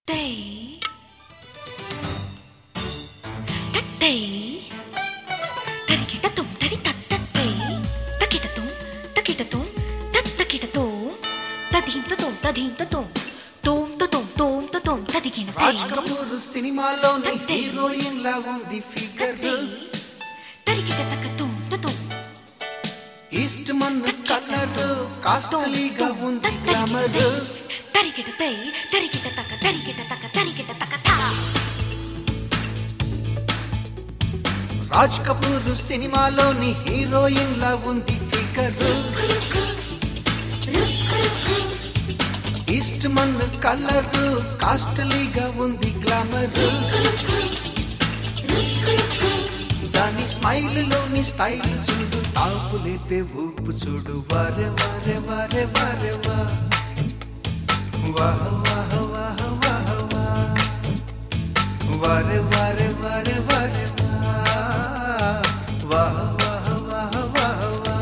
Tay, tay, tarikita tum, tari tat tat tay, takita tum, takita tum, tadim to tum, tadigina tay. Raj Kapoor సినిమాలోని heroine లా ఉంది figure, tarikita taka tum, Eastman colour, కాస్ట్లీగా ఉంది glamour. tarikita tay, tarikita taka ta. Raj Kapoor సినిమాలోని heroine లా ఉంది figure, Eastman colour, కాస్ట్లీగా ఉంది గ్లామర్. దాని స్మైల్ లోని స్టైల్ చూడు, తాపు లేపే ఊపు చూడు. వారే వారే వారే వారే వా, వాహ వాహ వాహ వాహ వా, వారే వారే వారే వారే వా, వాహ వాహ వాహ వాహ వా.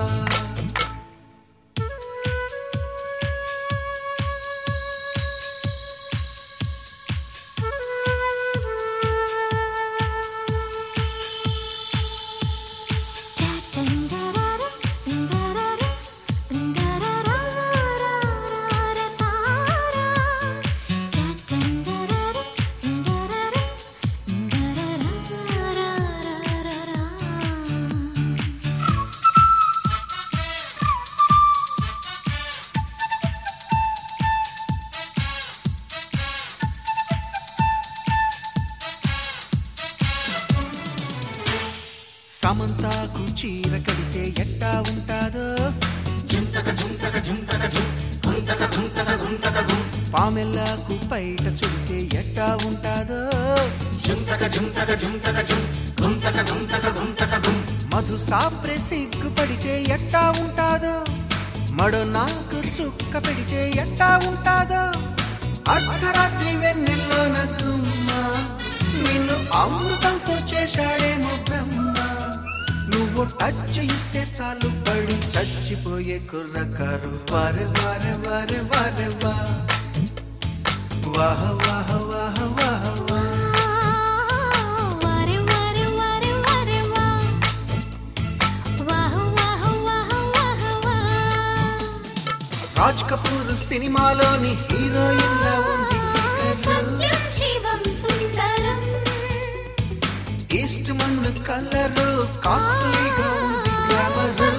సమంతాకు చీర కడితే ఎట్టా ఉంటాదో, పామెల్లాకు పైట చుడితే ఎట్టా ఉంటాదో, మధు సాప్రే సిగ్గు పడితే ఎట్టా ఉంటాదో, మడో నాకు చుక్క పెడితే ఎట్టా ఉంటాదో. అర్ధరాత్రి వెన్నెల్లోన గుమ్మ, నిన్ను అమృతంతో చేశాడేమో బ్రహ్మ. నువ్వు టచ్ ఇస్తే చాలు పడి చచ్చిపోయే కుర్రకారు. వారే వారే వారే వారే వా, వాహ వాహ వాహ వాహ వా, రాజ్ కపూర్ సినిమాలోని హీరోయిన్ లా ఉంది ఈస్ట్ మన్ కలర్, కాస్ట్లీగా ఉంది గ్లామర్.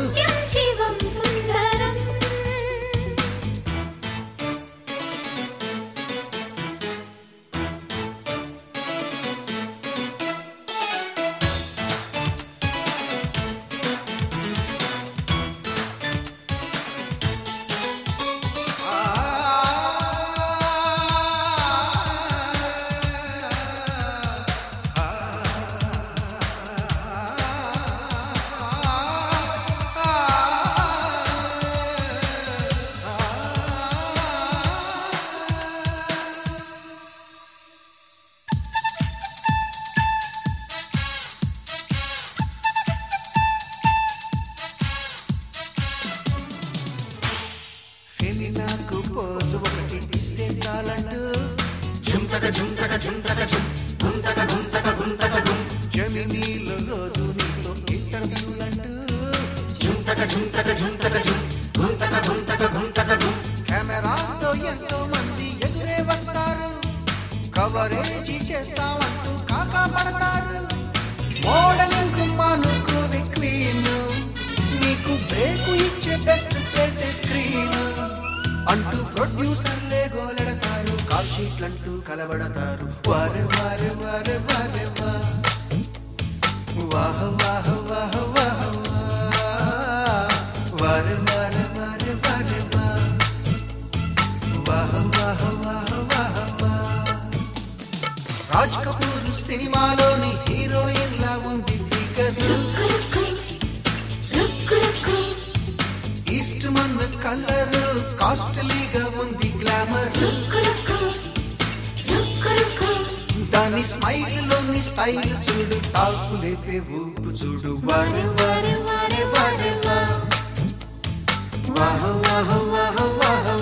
నాకు పోజు ఒకటి ఇస్తే చాలంటూ, జమినీలో రోజు నీతో ఇంటర్వ్యూలంటూ, కెమెరాతో ఎంతో మంది ఎదురే వస్తారు, కవరేజీ చేస్తామంటూ కాకా పడతారు. మోడలింగ్ మానుకోవి క్వీన్, నీకు బ్రేకు ఇచ్చే బెస్ట్ ప్లేసే స్క్రీన్ అంటూ ప్రొడ్యూసర్లే గోలెడతారు, కాల్ షీట్లంటూ కలబడతారు. వారే వారే వారే వారే వా, వాహ వాహ వాహ వాహ వా, వారే వారే వారే వారే వా, వాహ వాహ వాహ వాహ వా. రాజ్ కపూర్ సినిమాలోని హీరోయిన్ లా ఉంది ఫిగర్, ఈస్ట్ మన్ కలర్, కాస్ట్లీగా ఉంది గ్లామర్. దాని స్మైల్ లోని స్టైల్ చూడు, తాకు లేపే ఊపు చూడు. వారే వారే వారే వారే వా, వాహ వాహ వాహ వాహ